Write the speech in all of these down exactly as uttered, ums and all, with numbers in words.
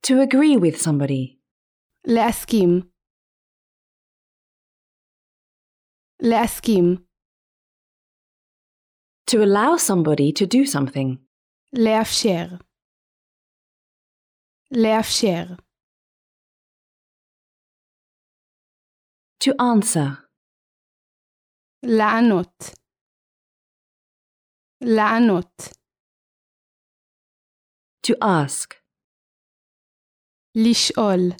To agree with somebody. להסכים. להסכים. To allow somebody to do something. לאפשר. לאפשר. To answer. לענות. לענות. To ask. לשאול.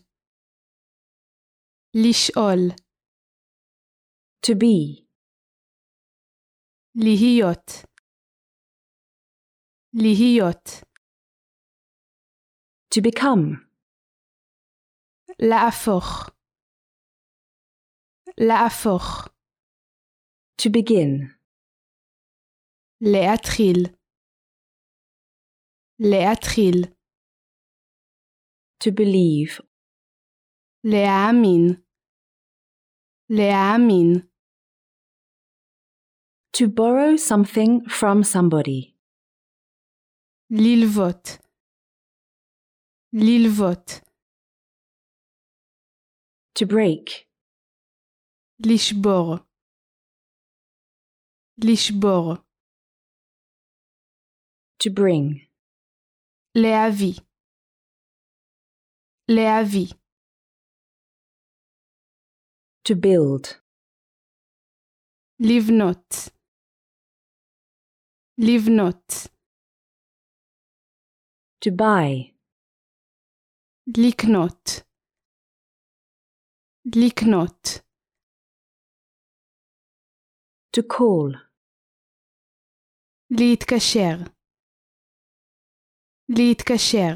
לשאול. To be. להיות. להיות. To become. להפוך. להפוך. To begin. להתחיל. להתחיל. To believe. להאמין. להאמין. To borrow something from somebody. ללוות. ללוות. To break. לשבור. לשבור. To bring. להביא. להביא. To build. לבנות. לבנות. To buy. לקנות. לקנות. To call. להתקשר. להתקשר.